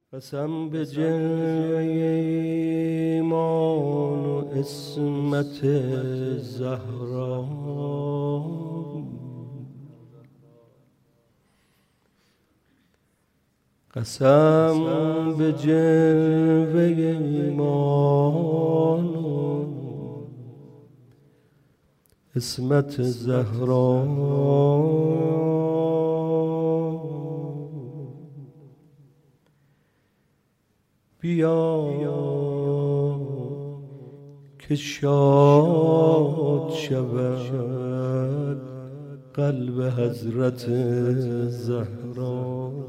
قسم به جلوه ایمان و عصمت زهرا، قسم به جلوه ایمان و عصمت زهرا، بیا که شاد شود قلب حضرت زهرا.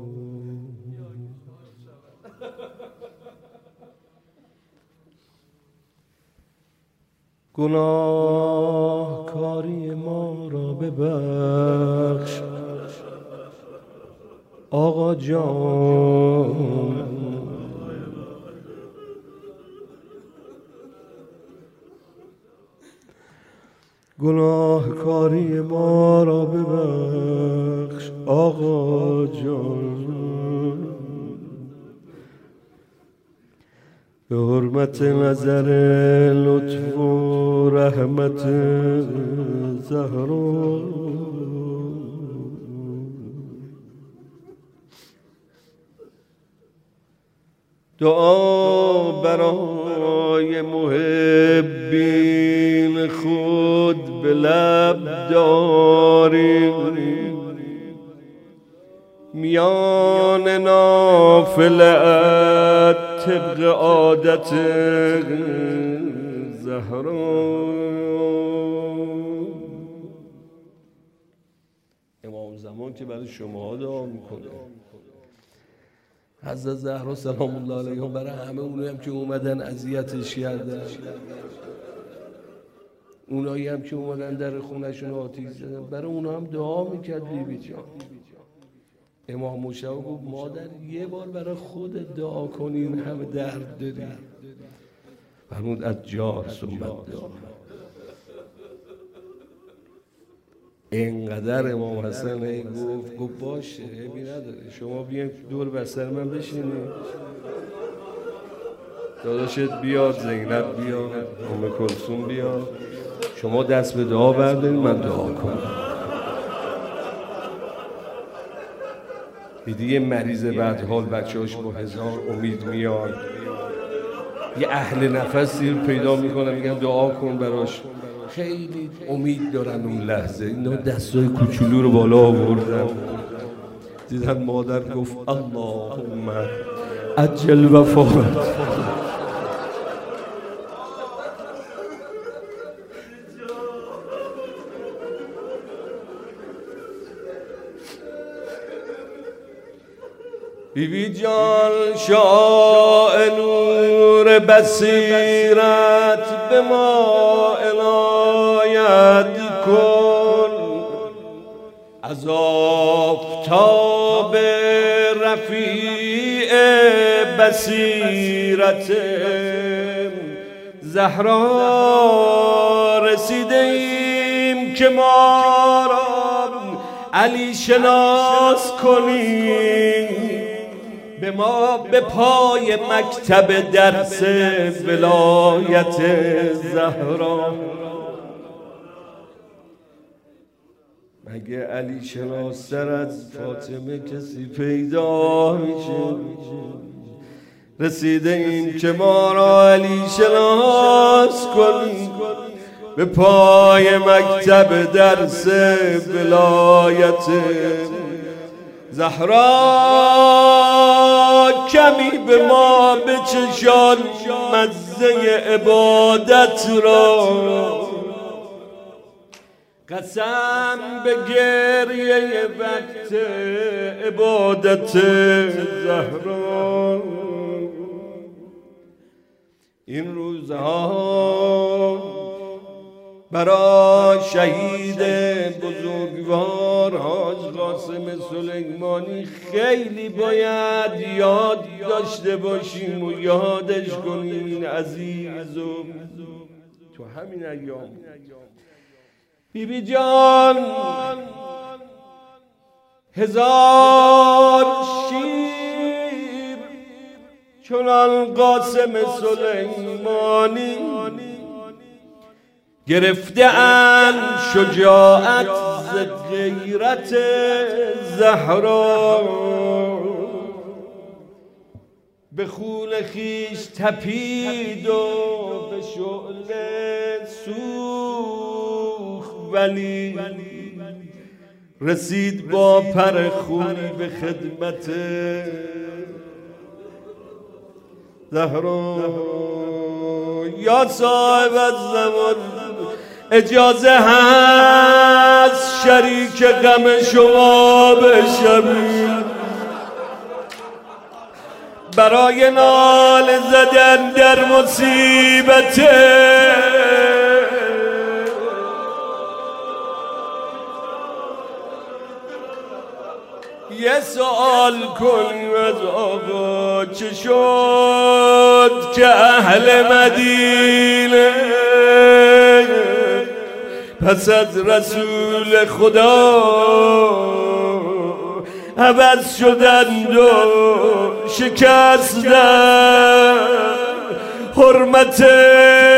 گناهکاری ما را ببخش آقا جان، گناهکاری ما را ببخش آقا جان، به حرمت نظر لطف و رحمت زهرا. دعا برای محبین خود به لب داریم، میان نافله‌ات طبق عادت زهرا. امام زمان که برای شما دعا میکنه، حضرت زهرا سلام الله علیها برای همه اونایی هم که اومدن اذیتش کردن، اونایی هم که اومدن در خونه‌شون آتیش زدن، برای اونا هم دعا میکرد بیبی جان. امام مشتبه گفت مادر یه بار برای خود دعا کنی، این همه درد داری. فرمود از جار صحبت دعا. اینقدر امام حسن گفت باشه عیبی نداره، شما بیاین دور بستر من بشینید، داداشت بیاد، زینب بیاد، ام کلثوم بیاد، شما دست به دعا بردارید من دعا کنم. دیگه مریض بدحال بچه‌هاش با هزار امید میان، یه اهل نفسی رو پیدا میکنن میگن دعا کن براش، خیلی امید دارن اون لحظه. اینا دستای کوچولو رو بالا آوردن، دیدن مادر گفت اللهم عجل وفات. بیبی جان شاه نور بصیرت به ما عنایت کن، از آفتاب رفیع بصیرت زهرا رسیده ایم که ما را علی شناس کنیم، به ما به پای مکتب درس ولایت زهرا. مگه علی شناستر از فاطمه کسی پیدا میشه؟ رسیده این که ما را علی شناس کنی، به پای مکتب درس ولایت زهرا. کمی به ما بچشان مزه عبادت را، قسم به گریه وقت عبادت زهرا. این روزها برای شهید بزرگوار حاج قاسم سلیمانی خیلی باید یاد داشته باشیم و یادش کنیم این عزیزو تو همین ایام. بیبی جان هزار شیر چنان قاسم سلیمانی گرفته اند شجاعت ز غیرت زهرا، به خون خیش تپید و به شعله سوخت، ولی رسید با پر خونی به خدمت زهرا. یا صاحب الزمان اجازه هست شریک غم شما بشویم، برای نال زدن در مصیبت یه سوال کنیم از آقا چه شد که اهل مدینه پس از رسول خدا عوض شدند و شکستند حرمت